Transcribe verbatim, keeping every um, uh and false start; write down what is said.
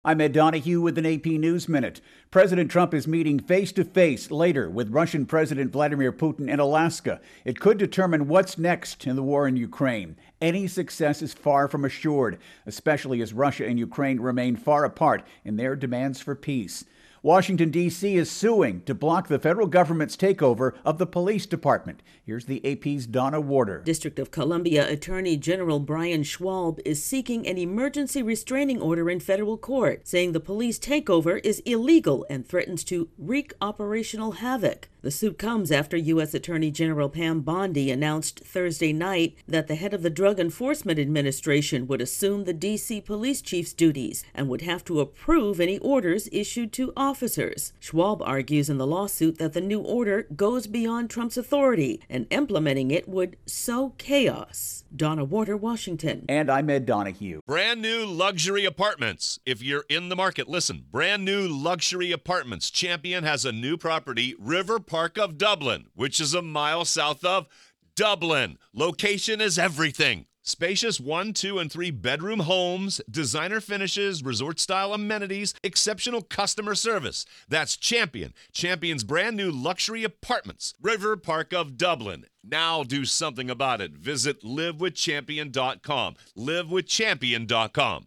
I'm Ed Donahue with an A P News Minute. President Trump is meeting face-to-face later with Russian President Vladimir Putin in Alaska. It could determine what's next in the war in Ukraine. Any success is far from assured, especially as Russia and Ukraine remain far apart in their demands for peace. Washington, D C is suing to block the federal government's takeover of the police department. Here's the A P's Donna Warder. District of Columbia Attorney General Brian Schwalb is seeking an emergency restraining order in federal court, saying the police takeover is illegal and threatens to wreak operational havoc. The suit comes after U S Attorney General Pam Bondi announced Thursday night that the head of the Drug Enforcement Administration would assume the D C police chief's duties and would have to approve any orders issued to officers. Schwalb argues in the lawsuit that the new order goes beyond Trump's authority and implementing it would sow chaos. Donna Warder, Washington. And I'm Ed Donahue. Brand new luxury apartments. If you're in the market, listen. Brand new luxury apartments. Champion has a new property, River Park of Dublin, which is a mile south of Dublin. Location is everything. Spacious one, two, and three bedroom homes, designer finishes, resort-style amenities, exceptional customer service. That's Champion. Champion's brand new luxury apartments. River Park of Dublin. Now do something about it. Visit live with champion dot com. live with champion dot com.